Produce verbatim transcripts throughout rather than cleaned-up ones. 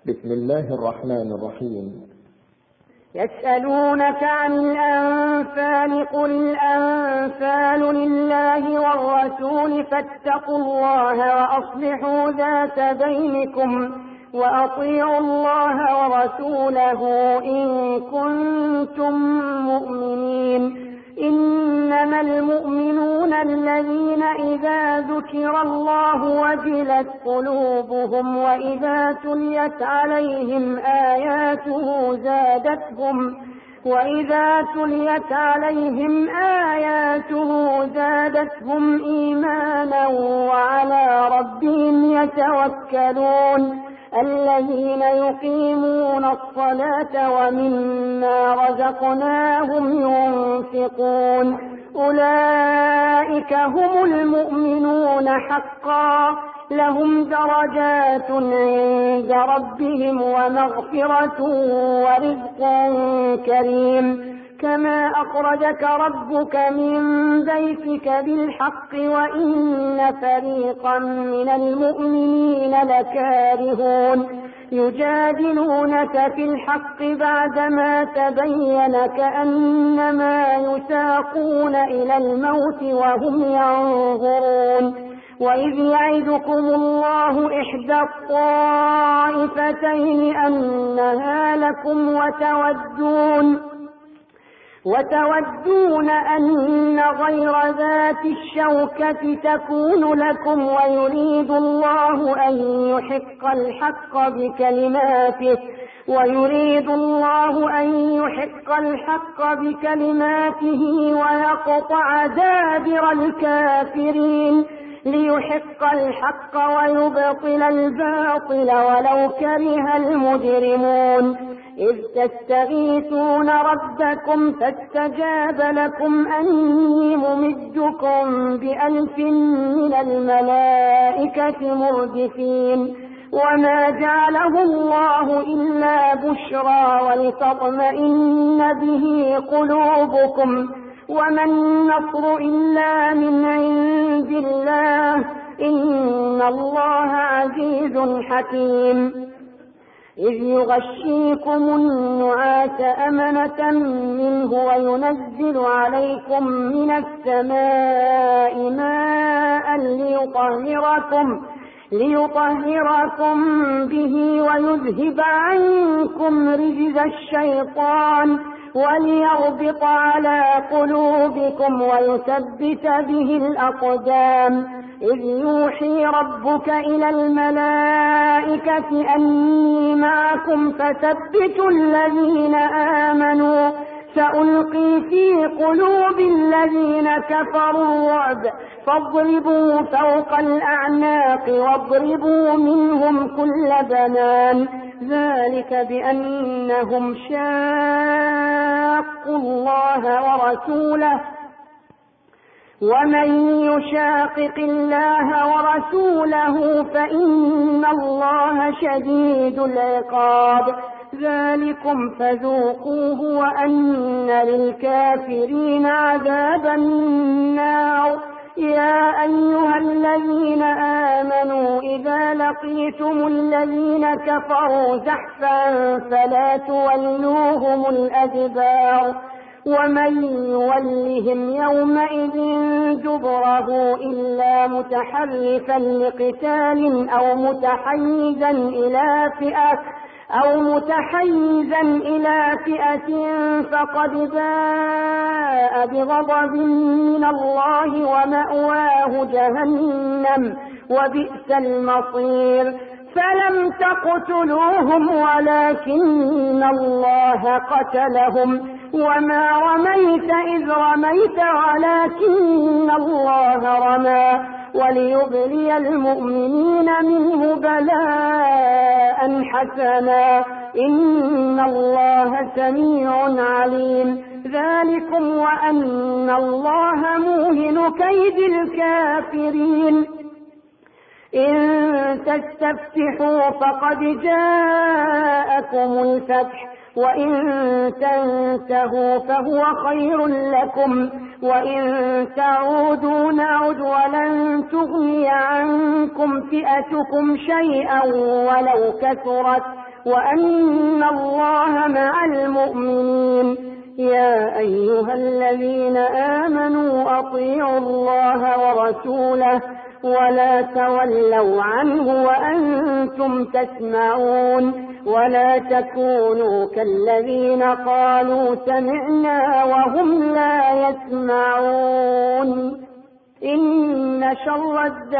بسم الله الرحمن الرحيم. يسألونك عن الأنفال قل الأنفال لله والرسول فاتقوا الله وأصلحوا ذات بينكم وأطيعوا الله ورسوله إن كنتم مؤمنين. إنما المؤمنون الذين إذا ذكر الله وجلت قلوبهم وإذا تليت عليهم آياته زادتهم وإذا تليت عليهم آياته زادتهم إيمانا وعلى ربهم يتوكلون. الذين يقيمون الصلاة ومما رزقناهم ينفقون أولئك هم المؤمنون حقا لهم درجات عند ربهم ومغفرة ورزق كريم. كما أخرجك ربك من بيتك بالحق وإن فريقا من المؤمنين لكارهون يجادلونك في الحق بعدما تبين كأنما يساقون إلى الموت وهم ينظرون. وإذ يعدكم الله إحدى الطائفتين أنها لكم وتودون وتودون أن غير ذات الشوكة تكون لكم ويريد الله أن يحق الحق بكلماته ويريد الله أن يحق الحق بكلماته ويقطع دابر الكافرين ليحق الحق ويبطل الباطل ولو كره المجرمون. إذ تستغيثون ربكم فاستجاب لكم أني ممدكم بألف من الملائكة مردفين. وما جعله الله إلا بشرى ولتطمئن به قلوبكم وما النصر إلا من عند الله إن الله عزيز حكيم. إذ يغشيكم النعاس أمنة منه وينزل عليكم من السماء ماء ليطهركم ليطهركم به ويذهب عنكم رجز الشيطان وليربط على قلوبكم ويثبت به الأقدام. إذ يوحي ربك إلى الملائكة أني معكم فثبتوا الذين آمنوا سألقي في قلوب الذين كفروا الرعب فاضربوا فوق الأعناق واضربوا منهم كل بنان ذلك بأنهم شاقوا الله ورسوله ومن يشاقق الله ورسوله فإن الله شديد العقاب. ذلكم فذوقوه وأن للكافرين عذاب النار. يا أيها الذين آمنوا إذا لقيتم الذين كفروا زحفا فلا تولوهم الأدبار ومن يولهم يومئذ دبره إلا متحرفا لقتال أو متحيزا إلى فئة أو متحيزا إلى فئة فقد باء بغضب من الله ومأواه جهنم وبئس المصير. فلم تقتلوهم ولكن الله قتلهم وما رميت إذ رميت ولكن الله رمى وليبلي المؤمنين منه بلاء حسنا إن الله سميع عليم. ذلكم وأن الله موهن كيد الكافرين. إن تستفتحوا فقد جاءكم الفتح وإن تنتهوا فهو خير لكم وإن تعودوا نعد ولن تغني عنكم فئتكم شيئا ولو كثرت وأن الله مع المؤمنين. يا أيها الذين آمنوا أطيعوا الله ورسوله ولا تولوا عنه وأنتم تسمعون، ولا تكونوا كالذين قالوا سمعنا وهم لا يسمعون. إن شر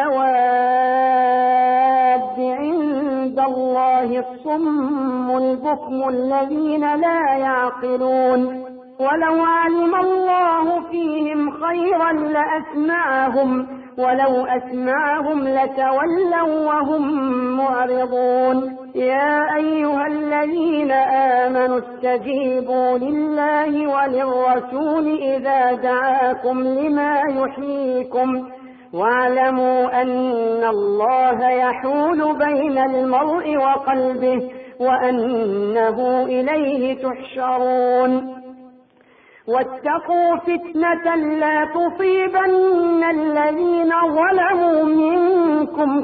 الدواب عند الله الصم البكم الذين لا يعقلون. ولو علم الله فيهم خيرا لأسمعهم، ولو أسمعهم لتولوا وهم معرضون. يا أيها الذين آمنوا استجيبوا لله وللرسول إذا دعاكم لما يحييكم، واعلموا أن الله يحول بين المرء وقلبه وأنه إليه تحشرون. واتقوا فتنة لا تصيبن الذين ظلموا منكم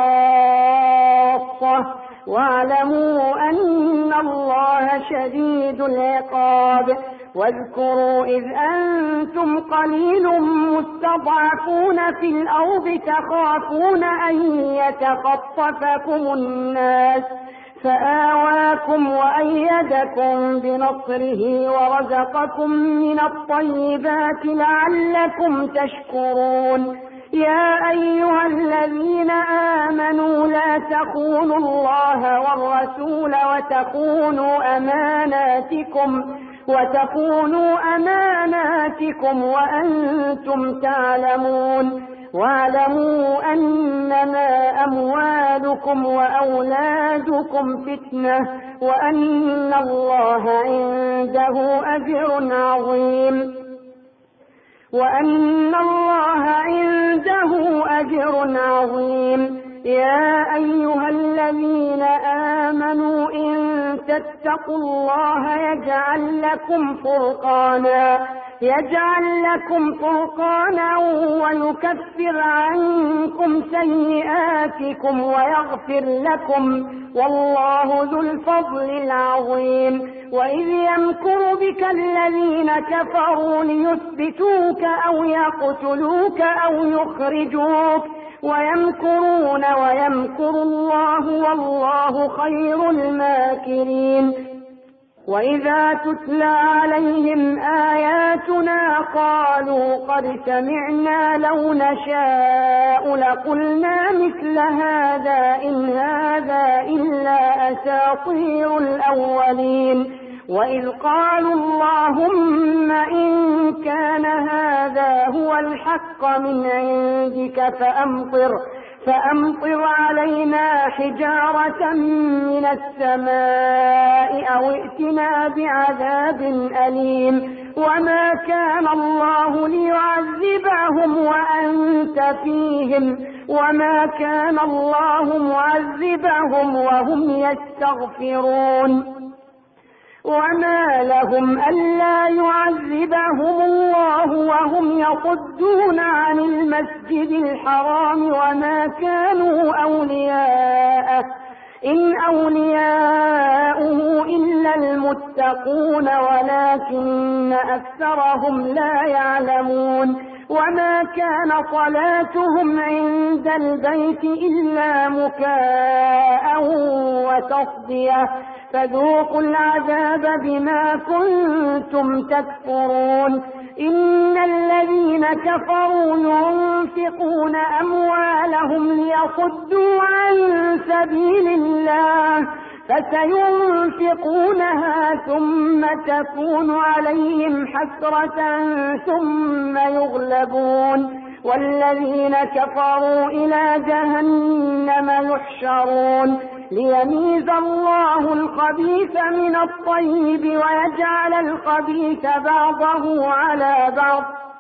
خاصة، واعلموا أن الله شديد العقاب. واذكروا إذ أنتم قليل مستضعفون في الأرض تخافون أن يتخطفكم الناس فآواكم وأيدكم بنصره ورزقكم من الطيبات لعلكم تشكرون. يا أيها الذين آمنوا لا تخونوا الله والرسول وتخونوا أماناتكم وتخونوا أماناتكم وأنتم تعلمون. واعلموا أنما أموالكم وأولادكم فتنة وأن الله عنده أجر عظيم وأن الله عنده أجر عظيم. يا أيها الذين آمنوا إن تتقوا الله يجعل لكم فرقانا يجعل لكم فرقانا ويكفر عنكم سيئاتكم ويغفر لكم، والله ذو الفضل العظيم. وإذ يمكر بك الذين كفروا ليثبتوك أو يقتلوك أو يخرجوك ويمكرون ويمكر الله والله خير الماكرين. وإذا تتلى عليهم آياتنا قالوا قد سمعنا لو نشاء لقلنا مثل هذا إن هذا إلا أساطير الأولين. وإذ قالوا اللهم إن كان هذا هو الحق من عندك فأمطر فأمطر علينا حجارة من السماء أو ائتنا بعذاب أليم. وما كان الله ليعذبهم وأنت فيهم وما كان الله معذبهم وهم يستغفرون. وما لهم ألا يعذبهم الله وهم يصدون عن المسجد الحرام وما كانوا أولياءه إن أولياؤه إلا المتقون ولكن أكثرهم لا يعلمون. وما كان صلاتهم عند البيت إلا مكاء وتصدية فذوقوا العذاب بما كنتم تكفرون. إن الذين كفروا ينفقون أموالهم ليصدوا عن سبيل الله فسينفقونها ثم تكون عليهم حسرة ثم يغلبون والذين كفروا إلى جهنم يحشرون ليميز الله الخبيث من الطيب ويجعل الخبيث بعضه على بعض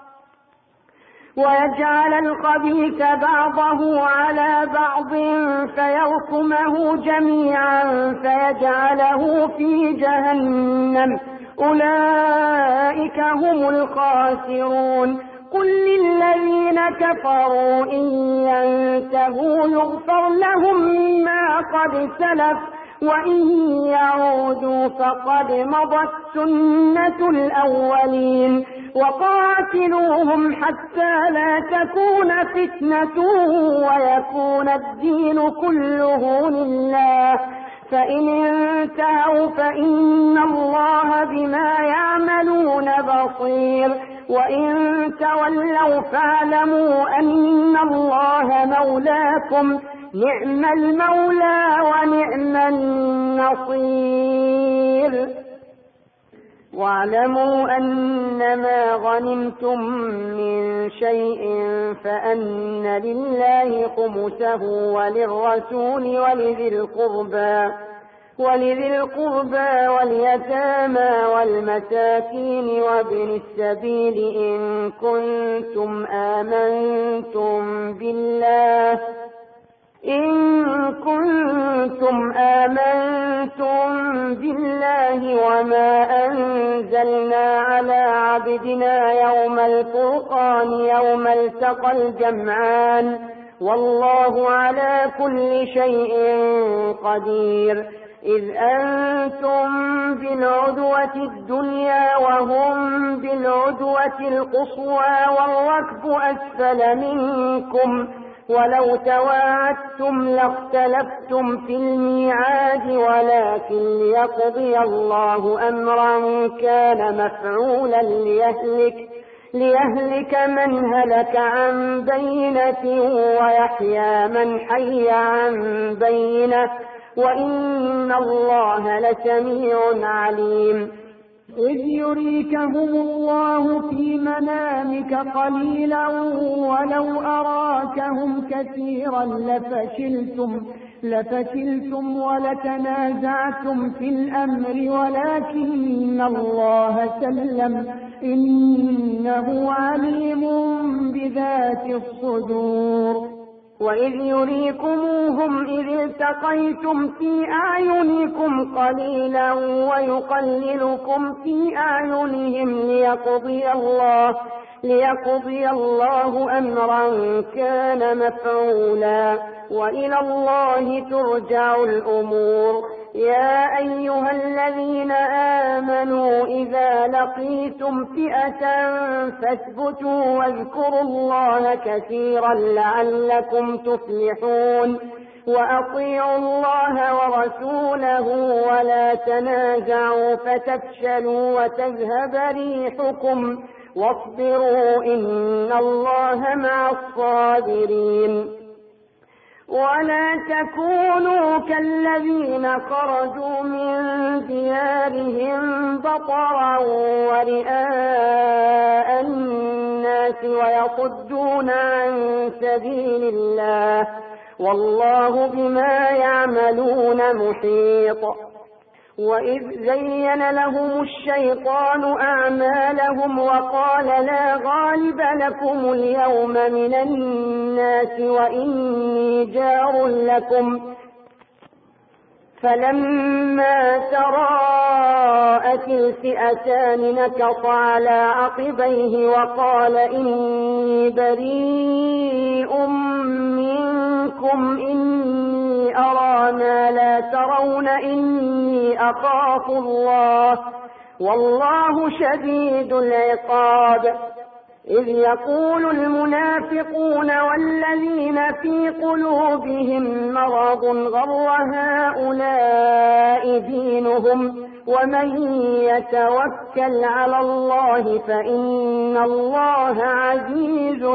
ويجعل الخبيث بعضه على بعض فيركمه جميعا فيجعله في جهنم أولئك هم الخاسرون. قل للذين كفروا إن ينتهوا يغفر لهم ما قد سلف وإن يعودوا فقد مضت سنة الأولين وقاتلوهم حتى لا تكون فتنة ويكون الدين كله لله فإن انتهوا فإن الله بما يعملون بصير وإن تولوا فاعلموا أن الله مولاكم نعم المولى ونعم النصير واعلموا أنما غنمتم من شيء فأن لله خمسه وللرسول ولذي القربى ولذي القربى واليتامى والمساكين وابن السبيل إن كنتم آمنتم بالله إن كنتم آمنتم بالله وما أنزلنا على عبدنا يوم الفرقان يوم التقى الجمعان والله على كل شيء قدير إذ أنتم بالعدوة الدنيا وهم بالعدوة القصوى والركب أسفل منكم ولو تواعدتم لاختلفتم في الميعاد ولكن ليقضي الله أمرا كان مفعولا ليهلك, ليهلك من هلك عن بينة ويحيى من حي عن بينة وإن الله لسميع عليم إذ يريكهم الله في منامك قليلا ولو أراكهم كثيرا لفشلتم, لفشلتم ولتنازعتم في الأمر ولكن الله سلم إنه عليم بذات الصدور وإذ يريكموهم إذ التقيتم في أعينكم قليلا ويقللكم في أعينهم ليقضي الله, ليقضي الله أمرا كان مفعولا وإلى الله ترجع الأمور يا أيها الذين آمنوا إذا لقيتم فئة فاثبتوا واذكروا الله كثيرا لعلكم تفلحون وأطيعوا الله ورسوله ولا تنازعوا فتفشلوا وتذهب ريحكم واصبروا إن الله مع الصابرين ولا تكونوا كالذين خرجوا من ديارهم بطرا ورئاء الناس ويصدون عن سبيل الله والله بما يعملون محيط وإذ زين لهم الشيطان أعمالهم وقال لا غالب لكم اليوم من الناس وإني جار لكم فلما تراءت الفئتان نكص على عقبيه وقال إني بريء منكم إني أرى ما لا ترون إني أخاف الله والله شديد العقاب إذ يقول المنافقون والذين في قلوبهم مرض غر هؤلاء دينهم ومن يتوكل على الله فإن الله عزيز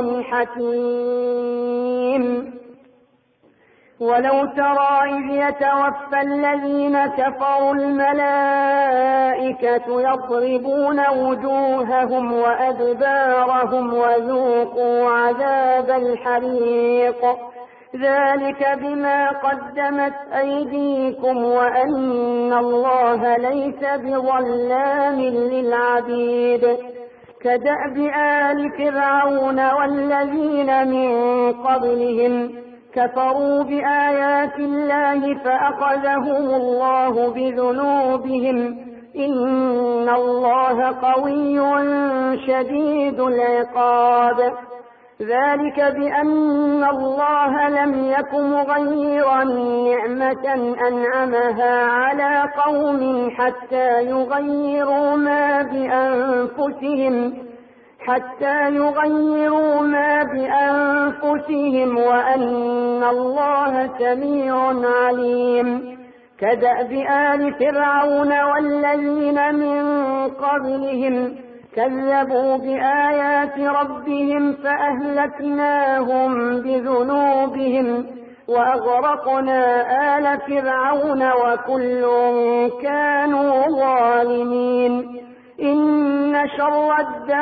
حكيم ولو ترى إذ يتوفى الذين كفروا الملائكة يضربون وجوههم وأدبارهم وذوقوا عذاب الحريق ذلك بما قدمت أيديكم وأن الله ليس بظلام للعبيد كدأب آل فرعون والذين من قبلهم كفروا بآيات الله فأخذهم الله بذنوبهم إن الله قوي شديد العقاب ذلك بأن الله لم يك مغيرا نعمة أنعمها على قوم حتى يغيروا ما بأنفسهم حتى يغيروا ما بأنفسهم وأن الله سميع عليم. كدأب آل فرعون والذين من قبلهم كذبوا بآيات ربهم فأهلكناهم بذنوبهم وأغرقنا آل فرعون وكل كانوا ظالمين. إن شر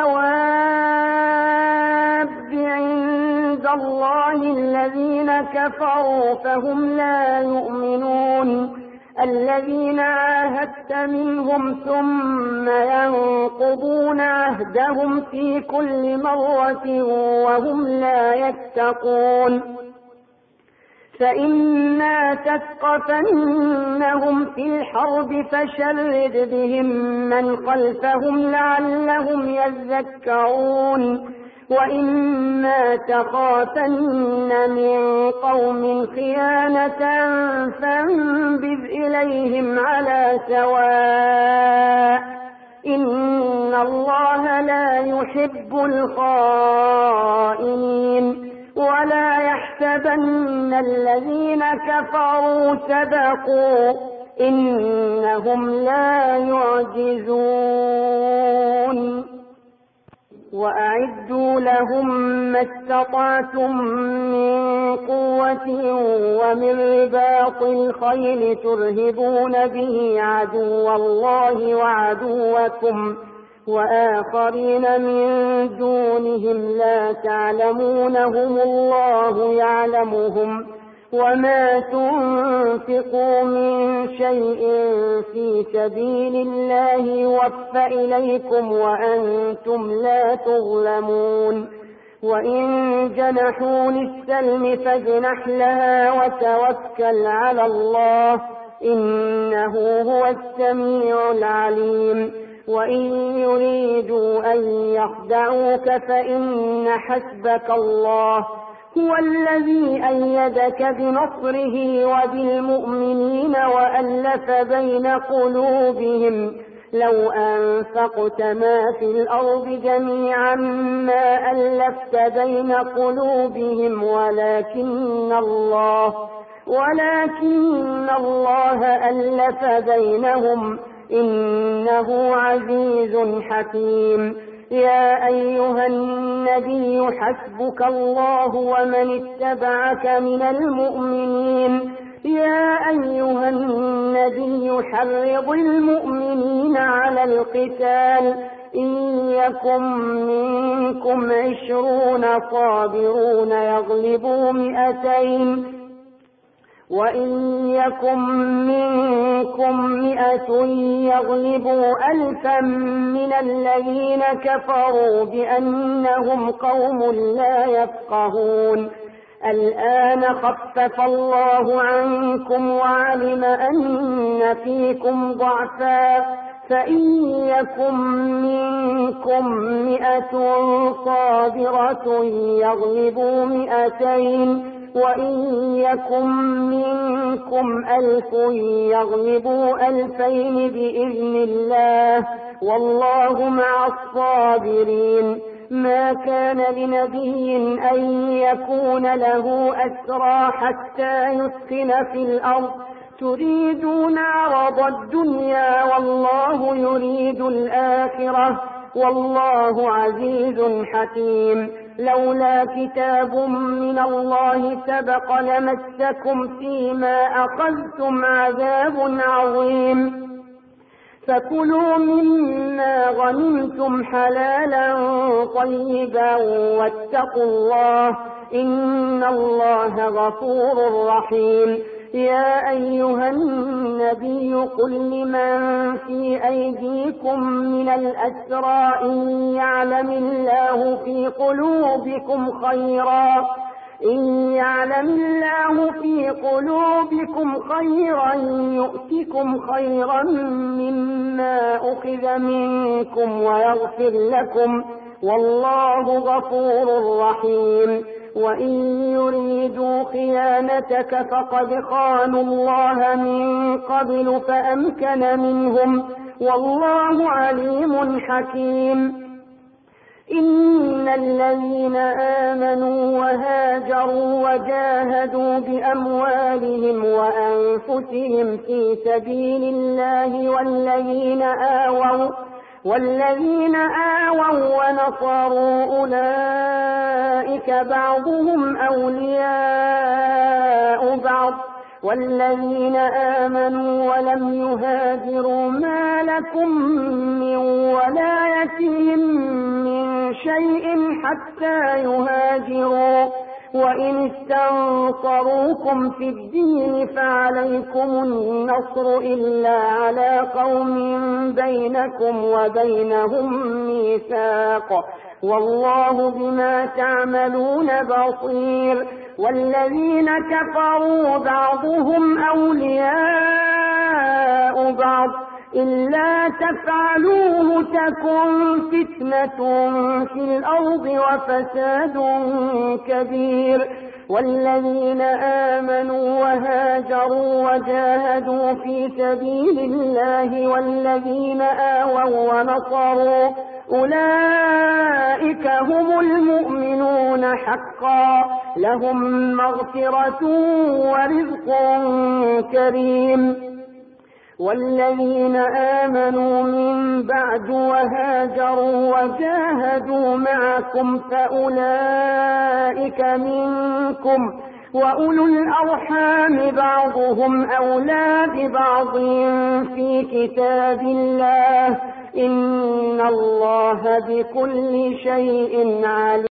الدواب عند الله الذين كفروا فهم لا يؤمنون الذين عاهدت منهم ثم ينقضون عهدهم في كل مرة وهم لا يتقون. فإما تثقفنهم في الحرب فشرد بهم من خلفهم لعلهم يذكرون وإما تخافن من قوم خيانة فانبذ إليهم على سواء إن الله لا يحب الخائنين. ولا يحسبن الذين كفروا سبقوا إنهم لا يعجزون. وأعدوا لهم ما استطعتم من قوة ومن رباط الخيل ترهبون به عدو الله وعدوكم وآخرين من دونهم لا تعلمونهم الله يعلمهم وما تنفقوا من شيء في سبيل الله يوفى إليكم وأنتم لا تظلمون. وإن جنحوا للسلم فاجنح لها وتوكل على الله إنه هو السميع العليم. وإن يريدوا أن يخدعوك فإن حسبك الله هو الذي أيدك بنصره وبالمؤمنين وألف بين قلوبهم لو أنفقت ما في الأرض جميعا ما ألفت بين قلوبهم ولكن الله ولكن الله ألف بينهم إنه عزيز حكيم. يا أيها النبي حسبك الله ومن اتبعك من المؤمنين. يا أيها النبي حرض المؤمنين على القتال إن يكن منكم عشرون صابرون يغلبوا مئتين وإن يكن منكم مئة يغلبوا ألفا من الذين كفروا بأنهم قوم لا يفقهون. الآن خفف الله عنكم وعلم أن فيكم ضعفا فإن يكن منكم مئة صابرة يغلبوا مئتين وإن يكن منكم ألف يغلبوا ألفين بإذن الله والله مع الصابرين. ما كان لنبي أن يكون له أسرى حتى يسكن في الأرض تريدون عرض الدنيا والله يريد الآخرة والله عزيز حكيم. لولا كتاب من الله سبق لمسكم فيما أخذتم عذاب عظيم. فكلوا مما غنمتم حلالا طيبا واتقوا الله إن الله غفور رحيم. يا أيها النبي قل لمن في أيديكم من الأسرى إن يعلم الله في قلوبكم خيرا إن يعلم الله في قلوبكم خيرا يؤتكم خيرا مما أخذ منكم ويغفر لكم والله غفور رحيم. وإن يريدوا خيانتك فقد خانوا الله من قبل فأمكن منهم، والله عليم حكيم. إن الذين آمنوا وهاجروا وجاهدوا بأموالهم وأنفسهم في سبيل الله والذين آووا والذين آووا ونصروا أولئك بعضهم أولياء بعض، والذين آمنوا ولم يهاجروا ما لكم من ولايتهم من شيء حتى يهاجروا، وإن استنصروكم في الدين فعليكم النصر إلا على قوم بينكم وبينهم ميثاق، والله بما تعملون بصير. والذين كفروا بعضهم أولياء بعض إلا تفعلوه تكن فتنة في الأرض وفساد كبير. والذين آمنوا وهاجروا وجاهدوا في سبيل الله والذين آووا ونصروا أولئك هم المؤمنون حقا، لهم مغفرة ورزق كريم. والذين آمنوا من بعد وهاجروا وجاهدوا معكم فأولئك منكم، وأولو الأرحام بعضهم أولى ببعض في كتاب الله، إن الله بكل شيء عليم.